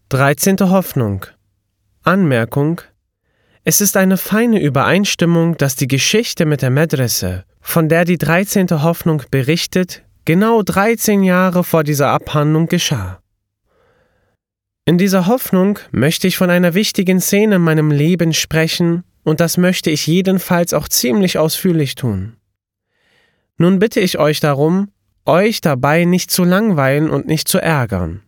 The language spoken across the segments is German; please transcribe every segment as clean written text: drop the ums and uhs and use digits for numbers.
13. Hoffnung. Anmerkung: Es ist eine feine Übereinstimmung, dass die Geschichte mit der Medrese, von der die 13. Hoffnung berichtet, genau 13 Jahre vor dieser Abhandlung geschah. In dieser Hoffnung möchte ich von einer wichtigen Szene in meinem Leben sprechen, und das möchte ich jedenfalls auch ziemlich ausführlich tun. Nun bitte ich euch darum, euch dabei nicht zu langweilen und nicht zu ärgern.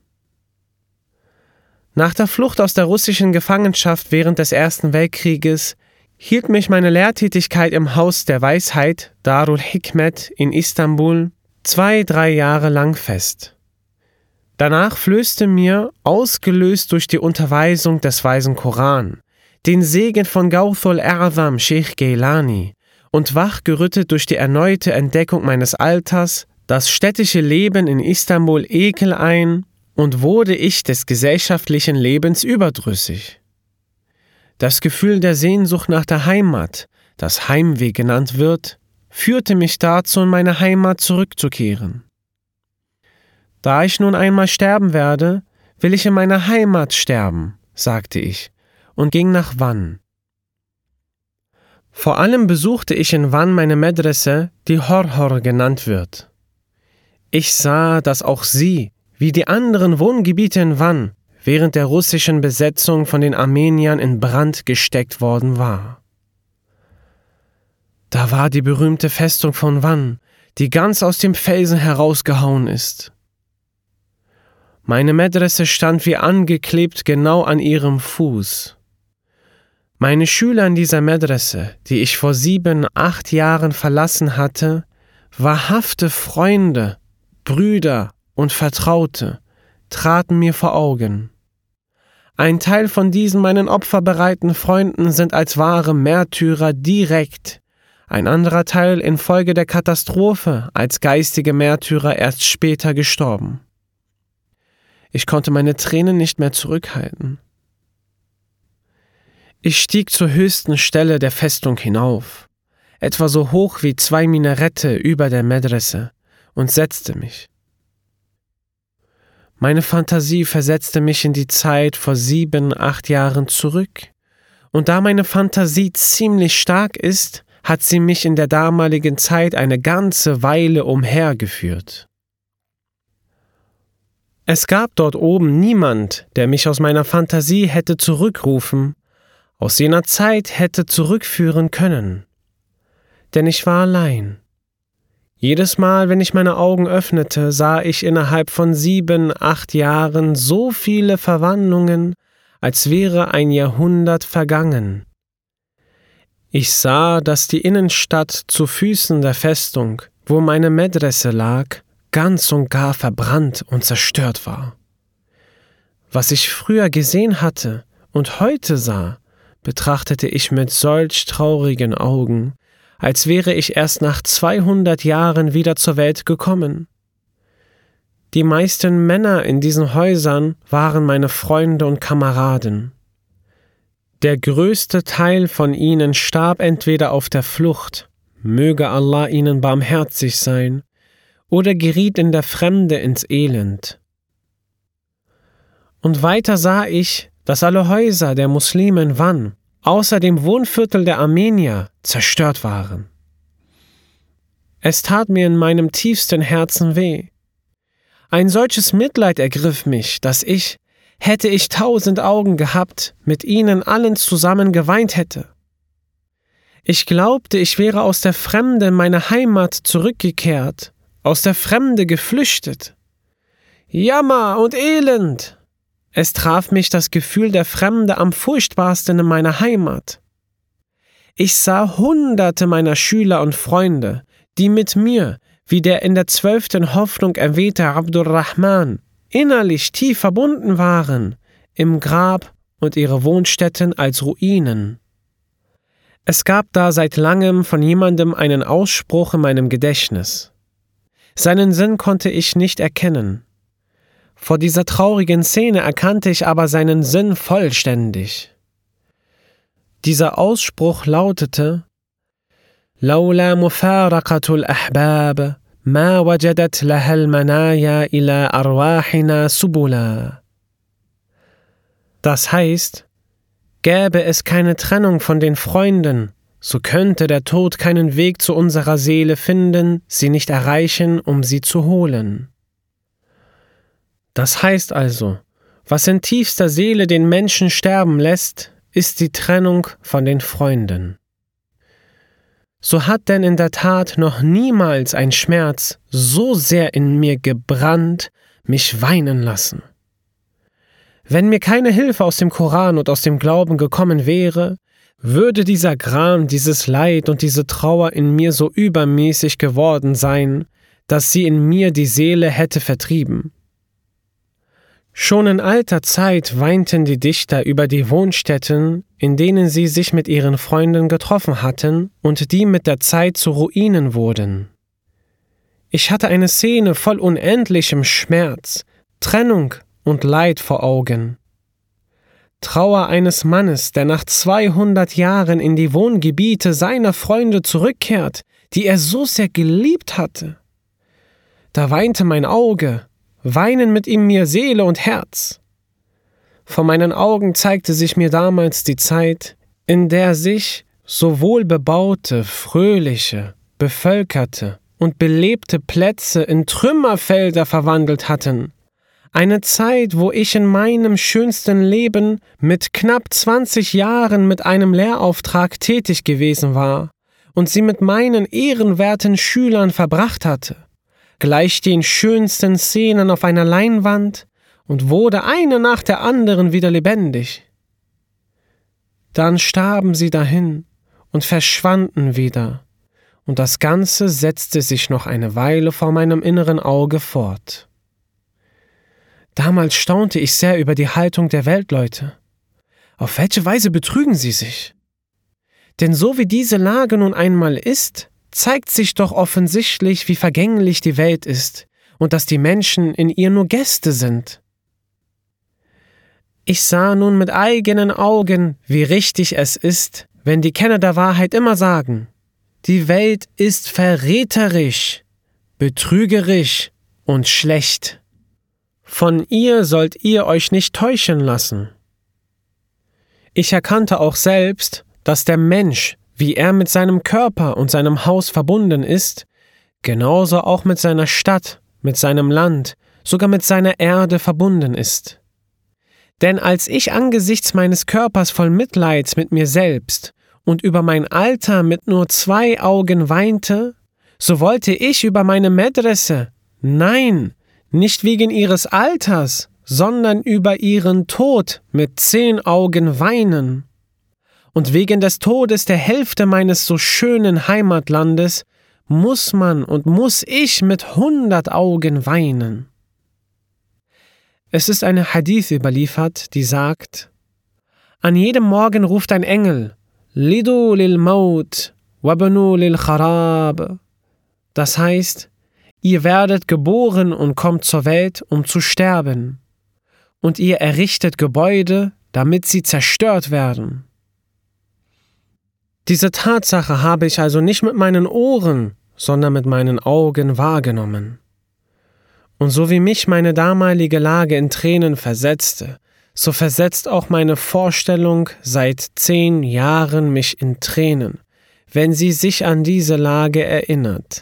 Nach der Flucht aus der russischen Gefangenschaft während des Ersten Weltkrieges hielt mich meine Lehrtätigkeit im Haus der Weisheit, Darul Hikmet in Istanbul, 2-3 Jahre lang fest. Danach flößte mir, ausgelöst durch die Unterweisung des Weisen Koran, den Segen von Gawthul A'zam Sheikh Geilani und wachgerüttet durch die erneute Entdeckung meines Alters, das städtische Leben in Istanbul Ekel ein, und wurde ich des gesellschaftlichen Lebens überdrüssig. Das Gefühl der Sehnsucht nach der Heimat, das Heimweh genannt wird, führte mich dazu, in meine Heimat zurückzukehren. Da ich nun einmal sterben werde, will ich in meiner Heimat sterben, sagte ich, und ging nach Van. Vor allem besuchte ich in Van meine Medrese, die Horhor genannt wird. Ich sah, dass auch sie, wie die anderen Wohngebiete in Van, während der russischen Besetzung von den Armeniern in Brand gesteckt worden war. Da war die berühmte Festung von Van, die ganz aus dem Felsen herausgehauen ist. Meine Medrese stand wie angeklebt genau an ihrem Fuß. Meine Schüler in dieser Medrese, die ich vor 7-8 Jahren verlassen hatte, wahrhafte Freunde, Brüder und Vertraute, traten mir vor Augen. Ein Teil von diesen meinen opferbereiten Freunden sind als wahre Märtyrer direkt, ein anderer Teil infolge der Katastrophe als geistige Märtyrer erst später gestorben. Ich konnte meine Tränen nicht mehr zurückhalten. Ich stieg zur höchsten Stelle der Festung hinauf, etwa so hoch wie 2 Minarette über der Medrese, und setzte mich. Meine Fantasie versetzte mich in die Zeit vor 7-8 Jahren zurück, und da meine Fantasie ziemlich stark ist, hat sie mich in der damaligen Zeit eine ganze Weile umhergeführt. Es gab dort oben niemand, der mich aus meiner Fantasie hätte zurückrufen, aus jener Zeit hätte zurückführen können. Denn ich war allein. Jedes Mal, wenn ich meine Augen öffnete, sah ich innerhalb von 7-8 Jahren so viele Verwandlungen, als wäre ein Jahrhundert vergangen. Ich sah, dass die Innenstadt zu Füßen der Festung, wo meine Medrese lag, ganz und gar verbrannt und zerstört war. Was ich früher gesehen hatte und heute sah, betrachtete ich mit solch traurigen Augen, als wäre ich erst nach 200 Jahren wieder zur Welt gekommen. Die meisten Männer in diesen Häusern waren meine Freunde und Kameraden. Der größte Teil von ihnen starb entweder auf der Flucht, möge Allah ihnen barmherzig sein, oder geriet in der Fremde ins Elend. Und weiter sah ich, dass alle Häuser der Muslime in Van, außer dem Wohnviertel der Armenier, zerstört waren. Es tat mir in meinem tiefsten Herzen weh. Ein solches Mitleid ergriff mich, dass ich, hätte ich 1000 Augen gehabt, mit ihnen allen zusammen geweint hätte. Ich glaubte, ich wäre aus der Fremde in meine Heimat zurückgekehrt, aus der Fremde geflüchtet. Jammer und Elend! Es traf mich das Gefühl der Fremde am furchtbarsten in meiner Heimat. Ich sah Hunderte meiner Schüler und Freunde, die mit mir, wie der in der 12. Hoffnung erwähnte Abdurrahman, innerlich tief verbunden waren, im Grab und ihre Wohnstätten als Ruinen. Es gab da seit langem von jemandem einen Ausspruch in meinem Gedächtnis. Seinen Sinn konnte ich nicht erkennen. Vor dieser traurigen Szene erkannte ich aber seinen Sinn vollständig. Dieser Ausspruch lautete: Laula mufaraqatul ahbab ma wajadat lahal manaya ila arwahina subula. Das heißt, gäbe es keine Trennung von den Freunden, so könnte der Tod keinen Weg zu unserer Seele finden, sie nicht erreichen, um sie zu holen. Das heißt also, was in tiefster Seele den Menschen sterben lässt, ist die Trennung von den Freunden. So hat denn in der Tat noch niemals ein Schmerz so sehr in mir gebrannt, mich weinen lassen. Wenn mir keine Hilfe aus dem Koran und aus dem Glauben gekommen wäre, würde dieser Gram, dieses Leid und diese Trauer in mir so übermäßig geworden sein, dass sie in mir die Seele hätte vertrieben. Schon in alter Zeit weinten die Dichter über die Wohnstätten, in denen sie sich mit ihren Freunden getroffen hatten und die mit der Zeit zu Ruinen wurden. Ich hatte eine Szene voll unendlichem Schmerz, Trennung und Leid vor Augen. Trauer eines Mannes, der nach 200 Jahren in die Wohngebiete seiner Freunde zurückkehrt, die er so sehr geliebt hatte. Da weinte mein Auge, weinen mit ihm mir Seele und Herz. Vor meinen Augen zeigte sich mir damals die Zeit, in der sich so wohlbebaute, fröhliche, bevölkerte und belebte Plätze in Trümmerfelder verwandelt hatten. Eine Zeit, wo ich in meinem schönsten Leben mit knapp 20 Jahren mit einem Lehrauftrag tätig gewesen war und sie mit meinen ehrenwerten Schülern verbracht hatte, gleich den schönsten Szenen auf einer Leinwand und wurde eine nach der anderen wieder lebendig. Dann starben sie dahin und verschwanden wieder, und das Ganze setzte sich noch eine Weile vor meinem inneren Auge fort. Damals staunte ich sehr über die Haltung der Weltleute. Auf welche Weise betrügen sie sich? Denn so wie diese Lage nun einmal ist, zeigt sich doch offensichtlich, wie vergänglich die Welt ist und dass die Menschen in ihr nur Gäste sind. Ich sah nun mit eigenen Augen, wie richtig es ist, wenn die Kenner der Wahrheit immer sagen, die Welt ist verräterisch, betrügerisch und schlecht. Von ihr sollt ihr euch nicht täuschen lassen. Ich erkannte auch selbst, dass der Mensch, wie er mit seinem Körper und seinem Haus verbunden ist, genauso auch mit seiner Stadt, mit seinem Land, sogar mit seiner Erde verbunden ist. Denn als ich angesichts meines Körpers voll Mitleids mit mir selbst und über mein Alter mit nur 2 Augen weinte, so wollte ich über meine Medresse, nein, nicht wegen ihres Alters, sondern über ihren Tod mit 10 Augen weinen. Und wegen des Todes der Hälfte meines so schönen Heimatlandes muss man und muss ich mit 100 Augen weinen. Es ist eine Hadith überliefert, die sagt, an jedem Morgen ruft ein Engel, Lidu lil Maut, wabnu lil Kharab. Das heißt, ihr werdet geboren und kommt zur Welt, um zu sterben. Und ihr errichtet Gebäude, damit sie zerstört werden. Diese Tatsache habe ich also nicht mit meinen Ohren, sondern mit meinen Augen wahrgenommen. Und so wie mich meine damalige Lage in Tränen versetzte, so versetzt auch meine Vorstellung seit 10 Jahren mich in Tränen, wenn sie sich an diese Lage erinnert.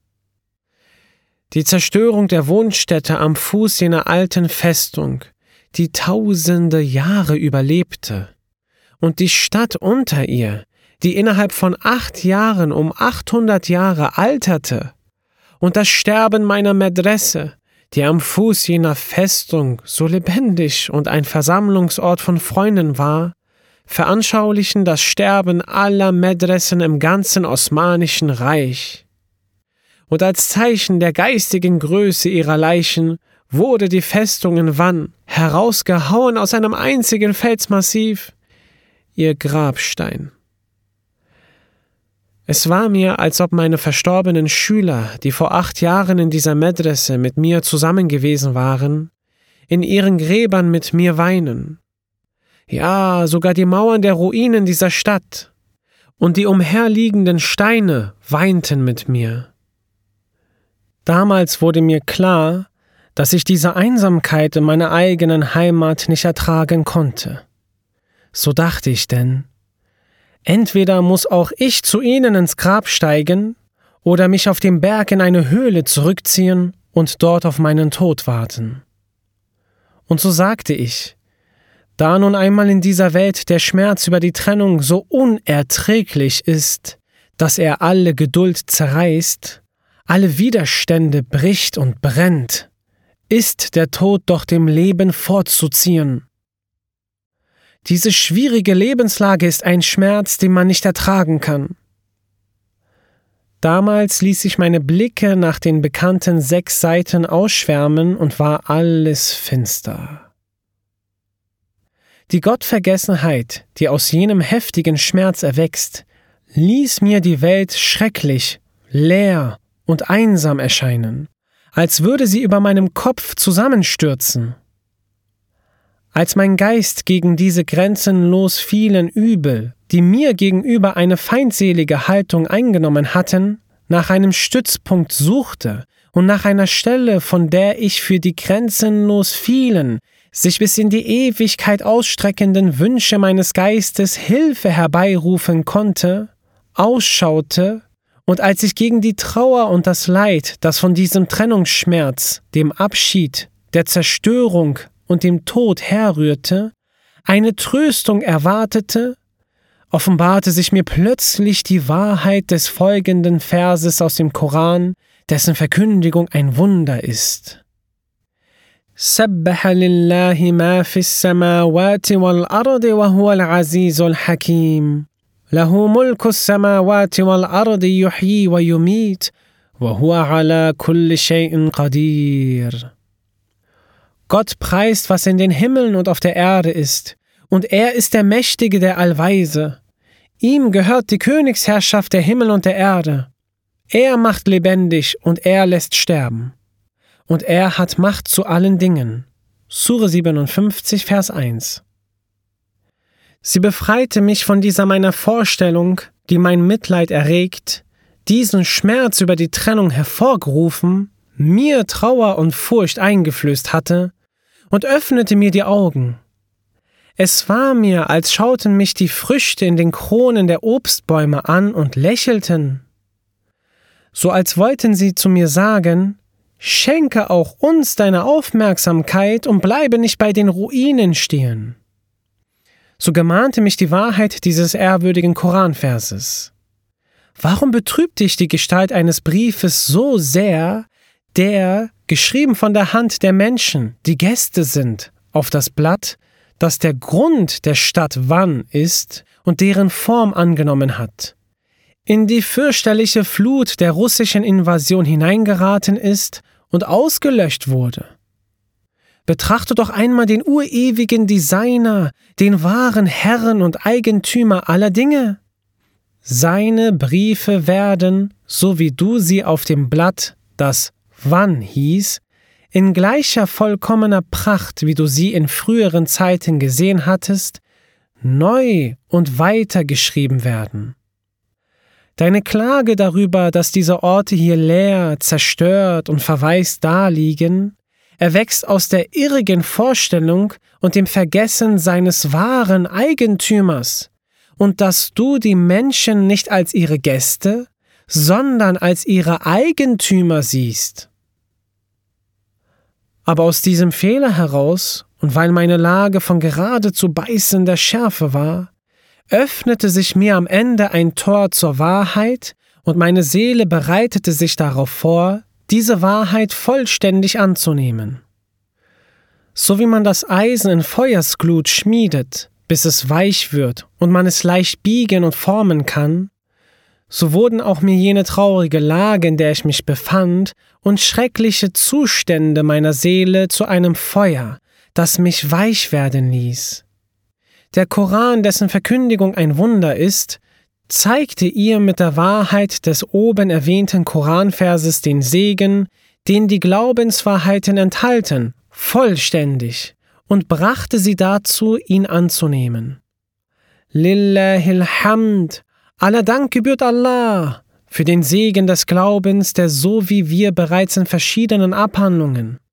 Die Zerstörung der Wohnstätte am Fuß jener alten Festung, die tausende Jahre überlebte, und die Stadt unter ihr, die innerhalb von 8 Jahren um 800 Jahre alterte, und das Sterben meiner Medresse, die am Fuß jener Festung so lebendig und ein Versammlungsort von Freunden war, veranschaulichen das Sterben aller Medressen im ganzen Osmanischen Reich. Und als Zeichen der geistigen Größe ihrer Leichen wurde die Festung in Van, herausgehauen aus einem einzigen Felsmassiv, ihr Grabstein. Es war mir, als ob meine verstorbenen Schüler, die vor 8 Jahren in dieser Medresse mit mir zusammen gewesen waren, in ihren Gräbern mit mir weinen. Ja, sogar die Mauern der Ruinen dieser Stadt und die umherliegenden Steine weinten mit mir. Damals wurde mir klar, dass ich diese Einsamkeit in meiner eigenen Heimat nicht ertragen konnte. So dachte ich denn, entweder muss auch ich zu ihnen ins Grab steigen oder mich auf dem Berg in eine Höhle zurückziehen und dort auf meinen Tod warten. Und so sagte ich, da nun einmal in dieser Welt der Schmerz über die Trennung so unerträglich ist, dass er alle Geduld zerreißt, alle Widerstände bricht und brennt, ist der Tod doch dem Leben vorzuziehen. Diese schwierige Lebenslage ist ein Schmerz, den man nicht ertragen kann. Damals ließ ich meine Blicke nach den bekannten 6 Seiten ausschwärmen und war alles finster. Die Gottvergessenheit, die aus jenem heftigen Schmerz erwächst, ließ mir die Welt schrecklich, leer und einsam erscheinen, als würde sie über meinem Kopf zusammenstürzen. Als mein Geist gegen diese grenzenlos vielen Übel, die mir gegenüber eine feindselige Haltung eingenommen hatten, nach einem Stützpunkt suchte und nach einer Stelle, von der ich für die grenzenlos vielen, sich bis in die Ewigkeit ausstreckenden Wünsche meines Geistes Hilfe herbeirufen konnte, ausschaute, und als ich gegen die Trauer und das Leid, das von diesem Trennungsschmerz, dem Abschied, der Zerstörung und dem Tod herrührte, eine Tröstung erwartete, offenbarte sich mir plötzlich die Wahrheit des folgenden Verses aus dem Koran, dessen Verkündigung ein Wunder ist. سبح لله ما في السماوات والأرض وهو العزيز الحكيم له ملك السماوات والأرض يحيي ويميت وهو على كل شيء قدير. Gott preist, was in den Himmeln und auf der Erde ist, und er ist der Mächtige, der Allweise. Ihm gehört die Königsherrschaft der Himmel und der Erde. Er macht lebendig und er lässt sterben. Und er hat Macht zu allen Dingen. Sure 57, Vers 1. Sie befreite mich von dieser meiner Vorstellung, die mein Mitleid erregt, diesen Schmerz über die Trennung hervorgerufen, mir Trauer und Furcht eingeflößt hatte, und öffnete mir die Augen. Es war mir, als schauten mich die Früchte in den Kronen der Obstbäume an und lächelten. So als wollten sie zu mir sagen, schenke auch uns deine Aufmerksamkeit und bleibe nicht bei den Ruinen stehen. So gemahnte mich die Wahrheit dieses ehrwürdigen Koranverses. Warum betrübt dich die Gestalt eines Briefes so sehr, der, geschrieben von der Hand der Menschen, die Gäste sind, auf das Blatt, das der Grund der Stadt Van ist und deren Form angenommen hat, in die fürchterliche Flut der russischen Invasion hineingeraten ist und ausgelöscht wurde? Betrachte doch einmal den urewigen Designer, den wahren Herrn und Eigentümer aller Dinge. Seine Briefe werden, so wie du sie auf dem Blatt, das Van hieß, in gleicher vollkommener Pracht, wie du sie in früheren Zeiten gesehen hattest, neu und weiter geschrieben werden. Deine Klage darüber, dass diese Orte hier leer, zerstört und verwaist daliegen, erwächst aus der irrigen Vorstellung und dem Vergessen seines wahren Eigentümers und dass du die Menschen nicht als ihre Gäste, sondern als ihre Eigentümer siehst. Aber aus diesem Fehler heraus, und weil meine Lage von geradezu beißender Schärfe war, öffnete sich mir am Ende ein Tor zur Wahrheit und meine Seele bereitete sich darauf vor, diese Wahrheit vollständig anzunehmen. So wie man das Eisen in Feuersglut schmiedet, bis es weich wird und man es leicht biegen und formen kann, so wurden auch mir jene traurige Lage, in der ich mich befand, und schreckliche Zustände meiner Seele zu einem Feuer, das mich weich werden ließ. Der Koran, dessen Verkündigung ein Wunder ist, zeigte ihr mit der Wahrheit des oben erwähnten Koranverses den Segen, den die Glaubenswahrheiten enthalten, vollständig, und brachte sie dazu, ihn anzunehmen. Lillahil Hamd, aller Dank gebührt Allah, für den Segen des Glaubens, der so wie wir bereits in verschiedenen Abhandlungen,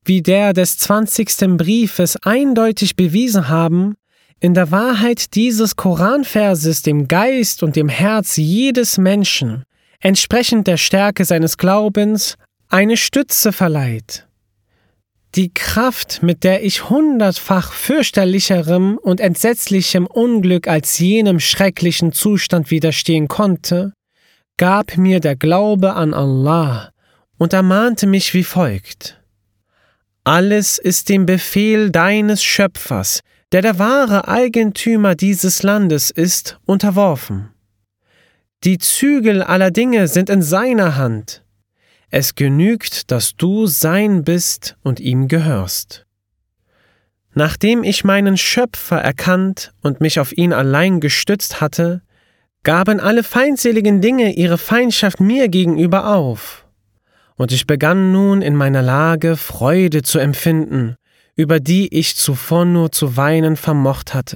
wie der des 20. Briefes eindeutig bewiesen haben, in der Wahrheit dieses Koranverses dem Geist und dem Herz jedes Menschen, entsprechend der Stärke seines Glaubens, eine Stütze verleiht. Die Kraft, mit der ich 100-fach fürchterlicherem und entsetzlichem Unglück als jenem schrecklichen Zustand widerstehen konnte, gab mir der Glaube an Allah und ermahnte mich wie folgt: Alles ist dem Befehl deines Schöpfers, der wahre Eigentümer dieses Landes ist, unterworfen. Die Zügel aller Dinge sind in seiner Hand. Es genügt, dass du sein bist und ihm gehörst. Nachdem ich meinen Schöpfer erkannt und mich auf ihn allein gestützt hatte, gaben alle feindseligen Dinge ihre Feindschaft mir gegenüber auf. Und ich begann nun in meiner Lage Freude zu empfinden, über die ich zuvor nur zu weinen vermocht hatte.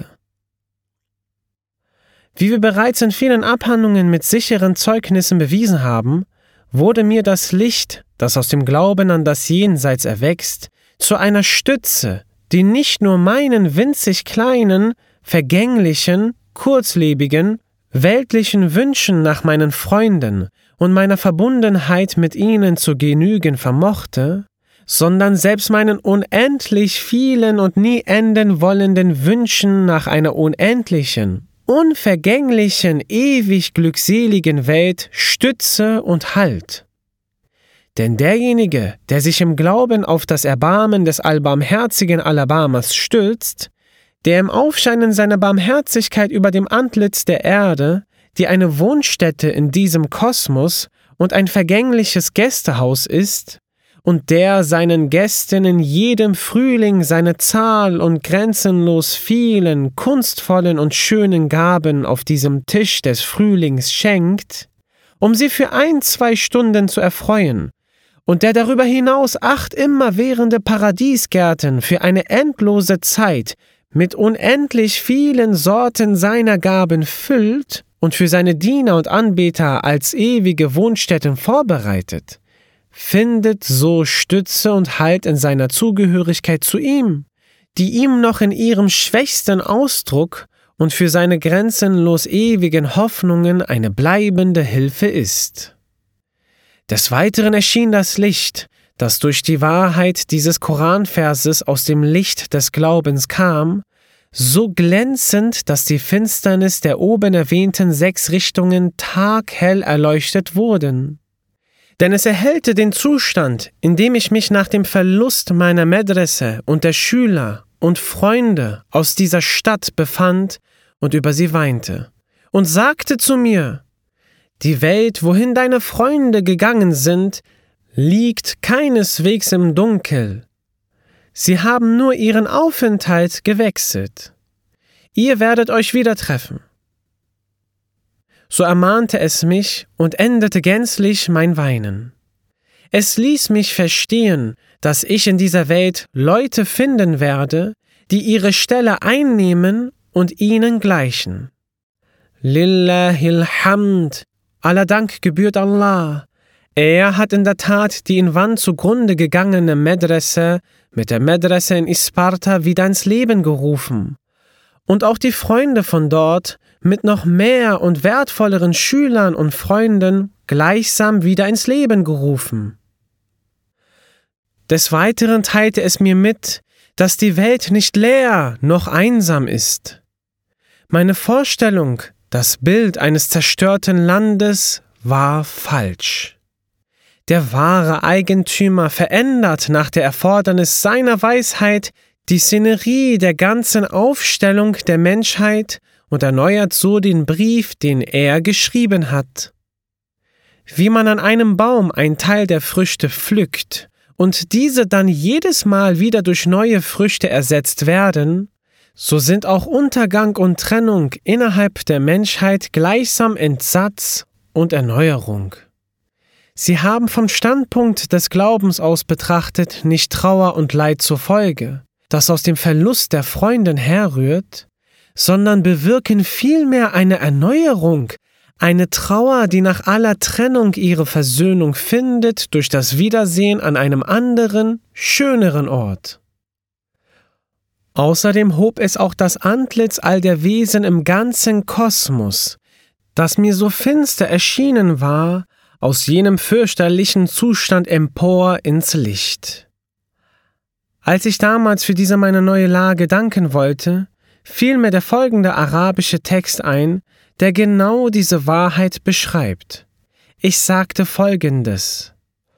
Wie wir bereits in vielen Abhandlungen mit sicheren Zeugnissen bewiesen haben, wurde mir das Licht, das aus dem Glauben an das Jenseits erwächst, zu einer Stütze, die nicht nur meinen winzig kleinen, vergänglichen, kurzlebigen, weltlichen Wünschen nach meinen Freunden und meiner Verbundenheit mit ihnen zu genügen vermochte, sondern selbst meinen unendlich vielen und nie enden wollenden Wünschen nach einer unendlichen, unvergänglichen, ewig glückseligen Welt Stütze und Halt. Denn derjenige, der sich im Glauben auf das Erbarmen des allbarmherzigen Alabamas stützt, der im Aufscheinen seiner Barmherzigkeit über dem Antlitz der Erde, die eine Wohnstätte in diesem Kosmos und ein vergängliches Gästehaus ist, und der seinen Gästen in jedem Frühling seine Zahl und grenzenlos vielen, kunstvollen und schönen Gaben auf diesem Tisch des Frühlings schenkt, um sie für 1-2 Stunden zu erfreuen, und der darüber hinaus 8 immerwährende Paradiesgärten für eine endlose Zeit mit unendlich vielen Sorten seiner Gaben füllt und für seine Diener und Anbeter als ewige Wohnstätten vorbereitet, findet so Stütze und Halt in seiner Zugehörigkeit zu ihm, die ihm noch in ihrem schwächsten Ausdruck und für seine grenzenlos ewigen Hoffnungen eine bleibende Hilfe ist. Des Weiteren erschien das Licht, das durch die Wahrheit dieses Koranverses aus dem Licht des Glaubens kam, so glänzend, dass die Finsternis der oben erwähnten 6 Richtungen taghell erleuchtet wurden. Denn es erhellte den Zustand, in dem ich mich nach dem Verlust meiner Medresse und der Schüler und Freunde aus dieser Stadt befand und über sie weinte und sagte zu mir: Die Welt, wohin deine Freunde gegangen sind, liegt keineswegs im Dunkel. Sie haben nur ihren Aufenthalt gewechselt. Ihr werdet euch wieder treffen. So ermahnte es mich und endete gänzlich mein Weinen. Es ließ mich verstehen, dass ich in dieser Welt Leute finden werde, die ihre Stelle einnehmen und ihnen gleichen. Lillahil Hamd, aller Dank gebührt Allah. Er hat in der Tat die in Wand zugrunde gegangene Medresse mit der Medresse in Isparta wieder ins Leben gerufen und auch die Freunde von dort mit noch mehr und wertvolleren Schülern und Freunden gleichsam wieder ins Leben gerufen. Des Weiteren teilte es mir mit, dass die Welt nicht leer noch einsam ist. Meine Vorstellung, das Bild eines zerstörten Landes, war falsch. Der wahre Eigentümer verändert nach der Erfordernis seiner Weisheit die Szenerie der ganzen Aufstellung der Menschheit und erneuert so den Brief, den er geschrieben hat. Wie man an einem Baum einen Teil der Früchte pflückt und diese dann jedes Mal wieder durch neue Früchte ersetzt werden, so sind auch Untergang und Trennung innerhalb der Menschheit gleichsam Entsatz und Erneuerung. Sie haben vom Standpunkt des Glaubens aus betrachtet nicht Trauer und Leid zur Folge, das aus dem Verlust der Freundin herrührt, sondern bewirken vielmehr eine Erneuerung, Eine Trauer, die nach aller Trennung ihre Versöhnung findet durch das Wiedersehen an einem anderen, schöneren Ort. Außerdem hob es auch das Antlitz all der Wesen im ganzen Kosmos, das mir so finster erschienen war, aus jenem fürchterlichen Zustand empor ins Licht. Als ich damals für diese meine neue Lage danken wollte, fiel mir der folgende arabische Text ein, der genau diese Wahrheit beschreibt. Ich sagte Folgendes: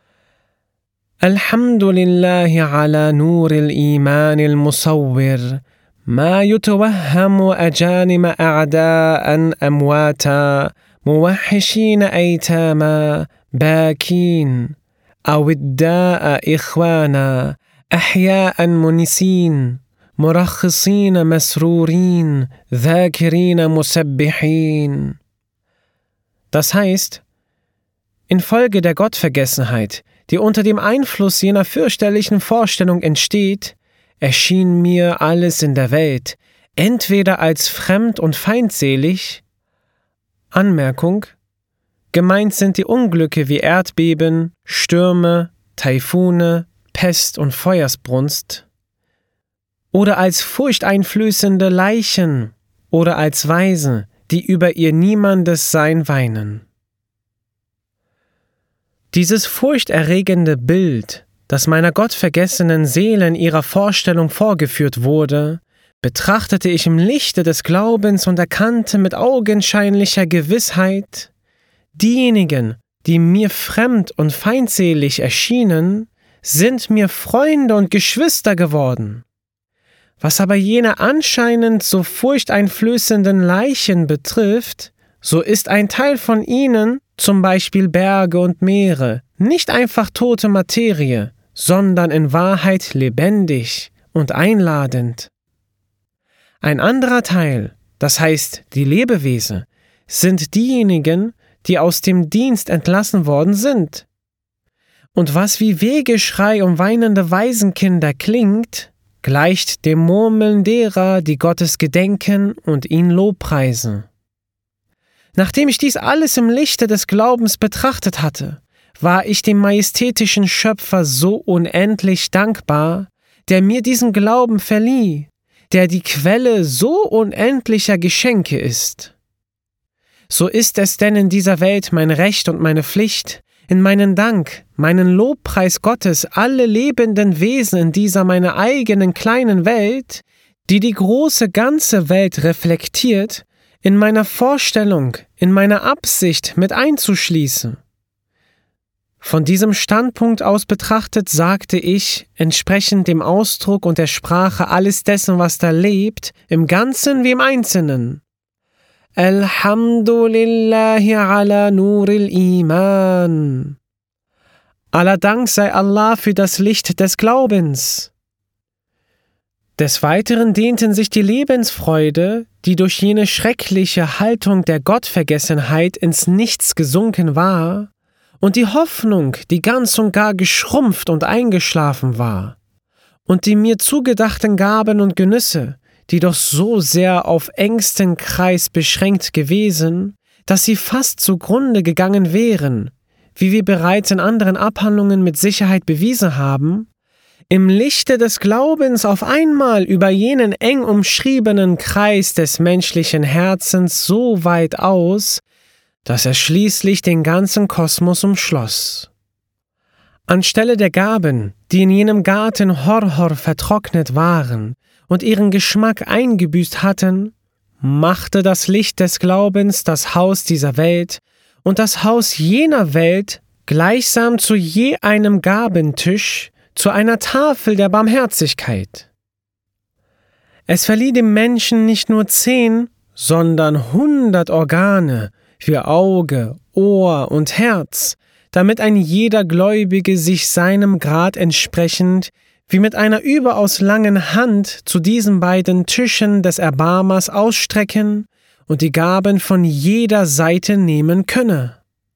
Alhamdulillahi ala nuril iman al-musawwir, ma yutawahhamu ajanima a'da'an amwata, muwahhishina aytama, bakin, awidda'a ikhwana, ahya'an munisin, مرخصين مسرورين ذاكرين مسبحين. Das heißt, infolge der Gottvergessenheit, die unter dem Einfluss jener fürchterlichen Vorstellung entsteht, erschien mir alles in der Welt entweder als fremd und feindselig, Anmerkung, gemeint sind die Unglücke wie Erdbeben, Stürme, Taifune, Pest und Feuersbrunst, oder als furchteinflößende Leichen oder als Waisen, die über ihr Niemandessein weinen. Dieses furchterregende Bild, das meiner gottvergessenen Seele in ihrer Vorstellung vorgeführt wurde, betrachtete ich im Lichte des Glaubens und erkannte mit augenscheinlicher Gewissheit, diejenigen, die mir fremd und feindselig erschienen, sind mir Freunde und Geschwister geworden. Was aber jene anscheinend so furchteinflößenden Leichen betrifft, so ist ein Teil von ihnen, zum Beispiel Berge und Meere, nicht einfach tote Materie, sondern in Wahrheit lebendig und einladend. Ein anderer Teil, das heißt die Lebewesen, sind diejenigen, die aus dem Dienst entlassen worden sind. Und was wie Wehgeschrei um weinende Waisenkinder klingt, gleicht dem Murmeln derer, die Gottes gedenken und ihn lobpreisen. Nachdem ich dies alles im Lichte des Glaubens betrachtet hatte, war ich dem majestätischen Schöpfer so unendlich dankbar, der mir diesen Glauben verlieh, der die Quelle so unendlicher Geschenke ist. So ist es denn in dieser Welt mein Recht und meine Pflicht, in meinen Dank, meinen Lobpreis Gottes alle lebenden Wesen in dieser meiner eigenen kleinen Welt, die die große ganze Welt reflektiert, in meiner Vorstellung, in meiner Absicht mit einzuschließen. Von diesem Standpunkt aus betrachtet sagte ich, entsprechend dem Ausdruck und der Sprache alles dessen, was da lebt, im Ganzen wie im Einzelnen: Alhamdulillahi ala nuril iman. Aller Dank sei Allah für das Licht des Glaubens. Des Weiteren dehnten sich die Lebensfreude, die durch jene schreckliche Haltung der Gottvergessenheit ins Nichts gesunken war, und die Hoffnung, die ganz und gar geschrumpft und eingeschlafen war, und die mir zugedachten Gaben und Genüsse, die doch so sehr auf engsten Kreis beschränkt gewesen, dass sie fast zugrunde gegangen wären, wie wir bereits in anderen Abhandlungen mit Sicherheit bewiesen haben, im Lichte des Glaubens auf einmal über jenen eng umschriebenen Kreis des menschlichen Herzens so weit aus, dass er schließlich den ganzen Kosmos umschloss. Anstelle der Gaben, die in jenem Garten Horhor vertrocknet waren und ihren Geschmack eingebüßt hatten, machte das Licht des Glaubens das Haus dieser Welt und das Haus jener Welt gleichsam zu je einem Gabentisch, zu einer Tafel der Barmherzigkeit. Es verlieh dem Menschen nicht nur 10, sondern 100 Organe wie Auge, Ohr und Herz, damit ein jeder Gläubige sich seinem Grad entsprechend wie mit einer überaus langen Hand zu diesen beiden Tischen des Erbarmers ausstrecken und die Gaben von jeder Seite nehmen könne.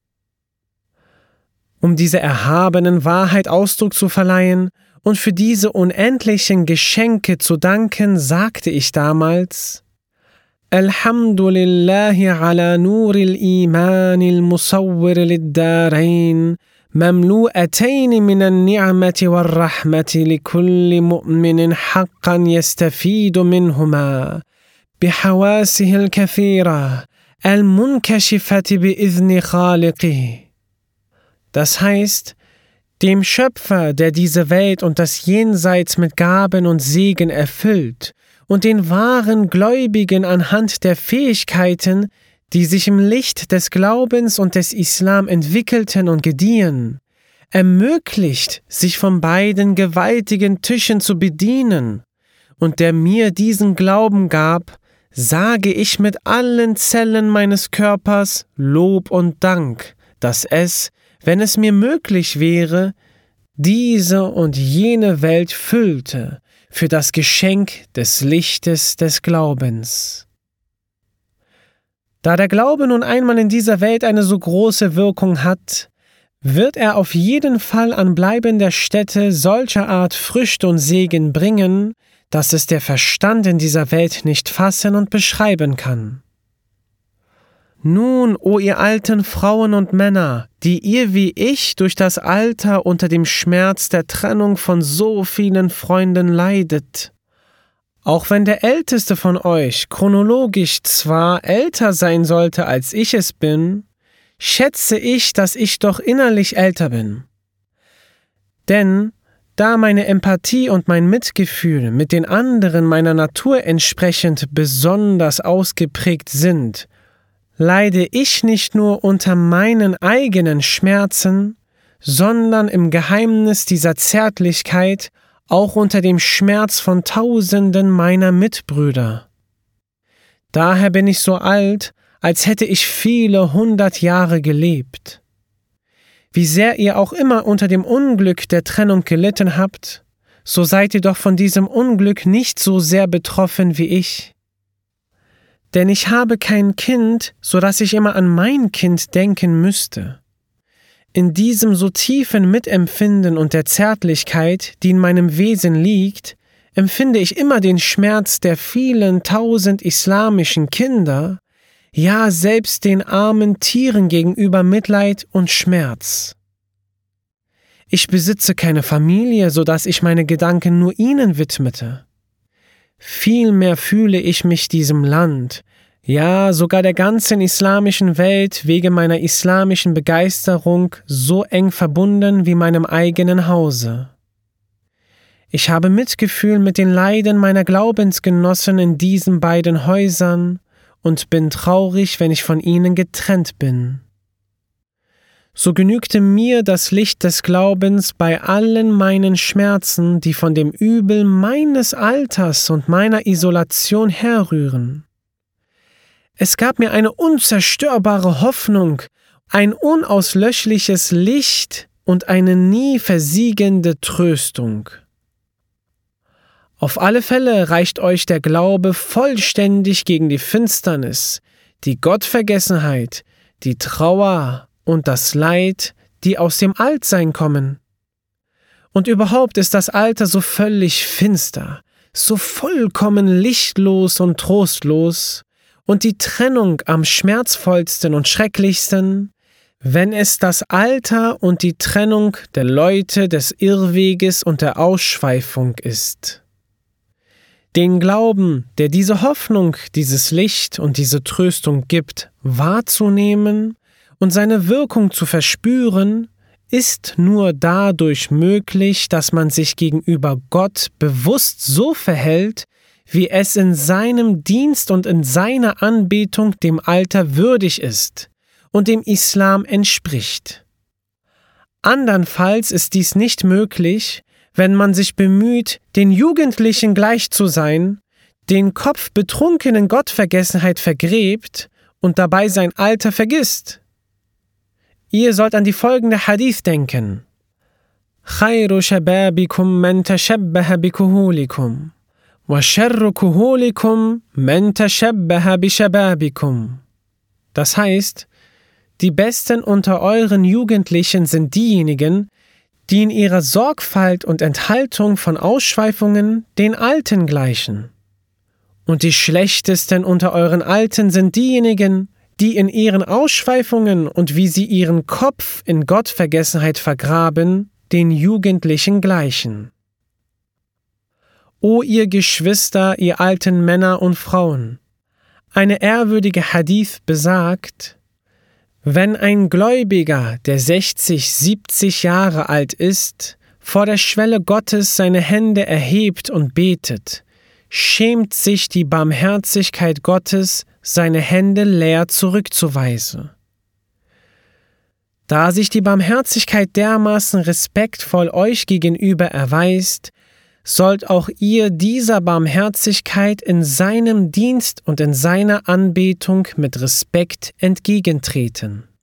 Um dieser erhabenen Wahrheit Ausdruck zu verleihen und für diese unendlichen Geschenke zu danken, sagte ich damals: الحمد لله على نور الإيمان المصور للدارين مملوءتين من النعمة والرحمة لكل مؤمن حقا يستفيد منهما بحواسه الكثيرة المنكشفة بإذن خالقه. Das heißt, dem Schöpfer, der diese Welt und das Jenseits mit Gaben und Segen erfüllt, und den wahren Gläubigen anhand der Fähigkeiten, die sich im Licht des Glaubens und des Islam entwickelten und gediehen, ermöglicht, sich von beiden gewaltigen Tischen zu bedienen, und der mir diesen Glauben gab, sage ich mit allen Zellen meines Körpers Lob und Dank, dass es, wenn es mir möglich wäre, diese und jene Welt füllte, für das Geschenk des Lichtes des Glaubens. Da der Glaube nun einmal in dieser Welt eine so große Wirkung hat, wird er auf jeden Fall an bleibender Stätte solcher Art Früchte und Segen bringen, dass es der Verstand in dieser Welt nicht fassen und beschreiben kann. Nun, o ihr alten Frauen und Männer, die ihr wie ich durch das Alter unter dem Schmerz der Trennung von so vielen Freunden leidet. Auch wenn der Älteste von euch chronologisch zwar älter sein sollte, als ich es bin, schätze ich, dass ich doch innerlich älter bin. Denn da meine Empathie und mein Mitgefühl mit den anderen meiner Natur entsprechend besonders ausgeprägt sind, leide ich nicht nur unter meinen eigenen Schmerzen, sondern im Geheimnis dieser Zärtlichkeit auch unter dem Schmerz von Tausenden meiner Mitbrüder. Daher bin ich so alt, als hätte ich viele 100 Jahre gelebt. Wie sehr ihr auch immer unter dem Unglück der Trennung gelitten habt, so seid ihr doch von diesem Unglück nicht so sehr betroffen wie ich. Denn ich habe kein Kind, so dass ich immer an mein Kind denken müsste. In diesem so tiefen Mitempfinden und der Zärtlichkeit, die in meinem Wesen liegt, empfinde ich immer den Schmerz der vielen tausend islamischen Kinder, ja selbst den armen Tieren gegenüber Mitleid und Schmerz. Ich besitze keine Familie, so dass ich meine Gedanken nur ihnen widmete. Vielmehr fühle ich mich diesem Land, ja sogar der ganzen islamischen Welt wegen meiner islamischen Begeisterung so eng verbunden wie meinem eigenen Hause. Ich habe Mitgefühl mit den Leiden meiner Glaubensgenossen in diesen beiden Häusern und bin traurig, wenn ich von ihnen getrennt bin. So genügte mir das Licht des Glaubens bei allen meinen Schmerzen, die von dem Übel meines Alters und meiner Isolation herrühren. Es gab mir eine unzerstörbare Hoffnung, ein unauslöschliches Licht und eine nie versiegende Tröstung. Auf alle Fälle reicht euch der Glaube vollständig gegen die Finsternis, die Gottvergessenheit, die Trauer und das Leid, die aus dem Altsein kommen. Und überhaupt ist das Alter so völlig finster, so vollkommen lichtlos und trostlos, und die Trennung am schmerzvollsten und schrecklichsten, wenn es das Alter und die Trennung der Leute des Irrweges und der Ausschweifung ist. Den Glauben, der diese Hoffnung, dieses Licht und diese Tröstung gibt, wahrzunehmen und seine Wirkung zu verspüren, ist nur dadurch möglich, dass man sich gegenüber Gott bewusst so verhält, wie es in seinem Dienst und in seiner Anbetung dem Alter würdig ist und dem Islam entspricht. Andernfalls ist dies nicht möglich, wenn man sich bemüht, den Jugendlichen gleich zu sein, den Kopf betrunkenen Gottvergessenheit vergräbt und dabei sein Alter vergisst. Ihr sollt an die folgende Hadith denken. خَيْرُ شَبَابِكُمْ مَنْ تَشَبَّهَ بِكُهُولِكُمْ وَشَرُّ كُهُولِكُمْ مَنْ تَشَبَّهَ بِشَبَابِكُمْ. Das heißt, die Besten unter euren Jugendlichen sind diejenigen, die in ihrer Sorgfalt und Enthaltung von Ausschweifungen den Alten gleichen. Und die Schlechtesten unter euren Alten sind diejenigen, die in ihren Ausschweifungen und wie sie ihren Kopf in Gottvergessenheit vergraben, den Jugendlichen gleichen. O ihr Geschwister, ihr alten Männer und Frauen! Eine ehrwürdige Hadith besagt, wenn ein Gläubiger, der 60, 70 Jahre alt ist, vor der Schwelle Gottes seine Hände erhebt und betet, schämt sich die Barmherzigkeit Gottes, seine Hände leer zurückzuweisen. Da sich die Barmherzigkeit dermaßen respektvoll euch gegenüber erweist, sollt auch ihr dieser Barmherzigkeit in seinem Dienst und in seiner Anbetung mit Respekt entgegentreten.